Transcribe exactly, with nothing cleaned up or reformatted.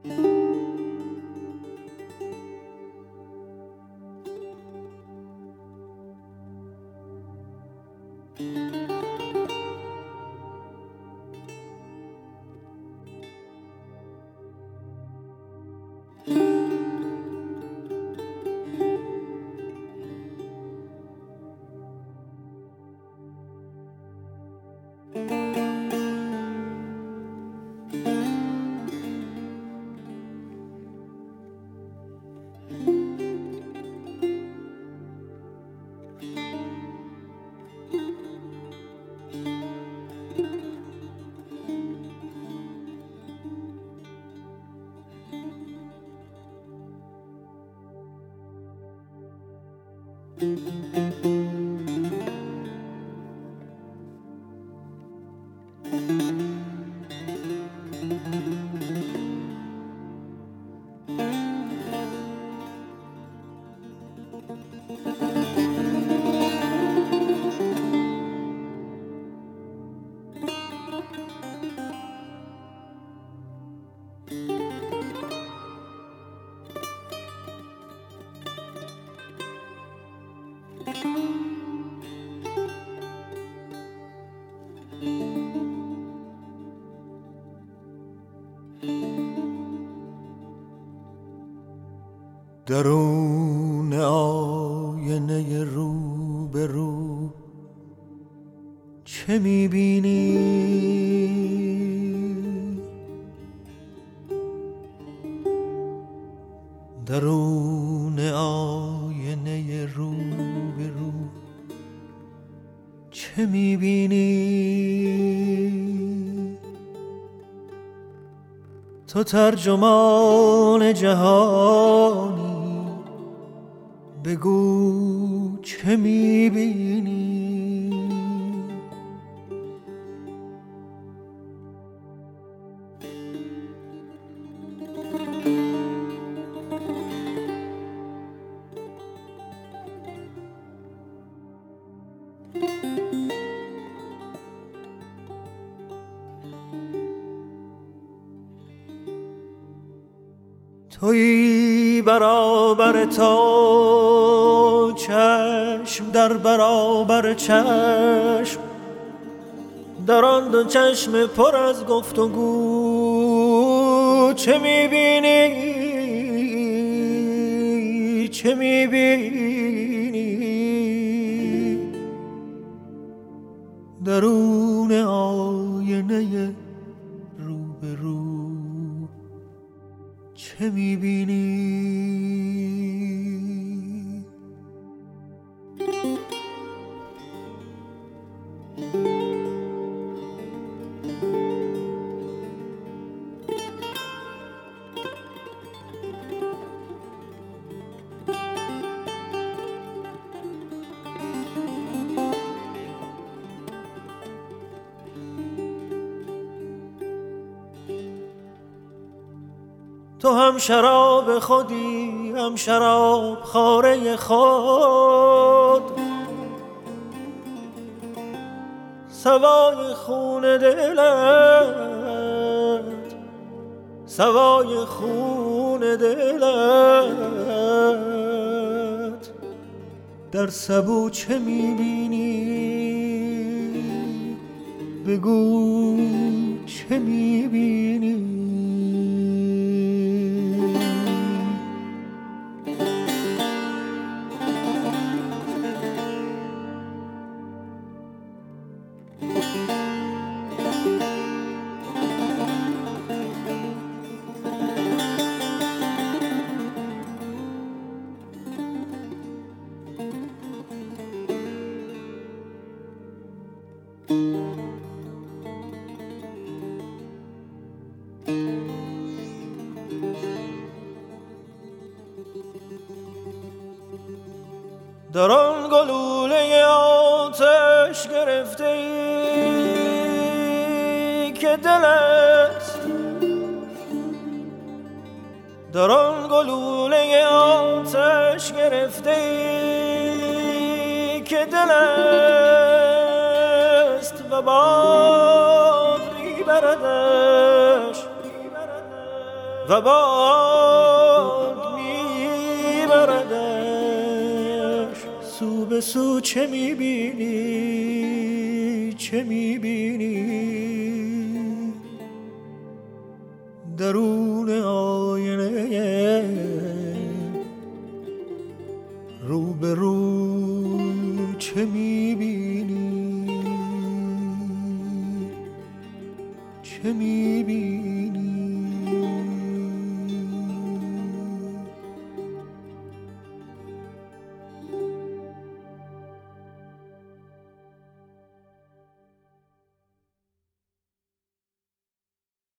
درون آینه رو به رو چه میبینی؟ درون آینه رو به رو چه میبینی؟ تو ترجمان جهانی، بگو چه میبینی؟ تویی برابر تا چشم در برابر چشم، در آن دو چشم پر از گفت و گو چه میبینی؟ چه میبینی؟ درون آینه رو به رو چه میبینی؟ تو هم شراب خودی، هم شراب خواره خود، سوای خون دلت، سوای خون دلت. در سبو چه میبینی؟ بگو چه میبینی؟ در آن گلوله آتش گرفته ای که دلت، در آن گلوله آتش گرفته ای که دلت و باد میبردش و باد میبردش. سو به سو چه میبینی چه میبینی درون آینه رو به رو چه میبینی چه میبینی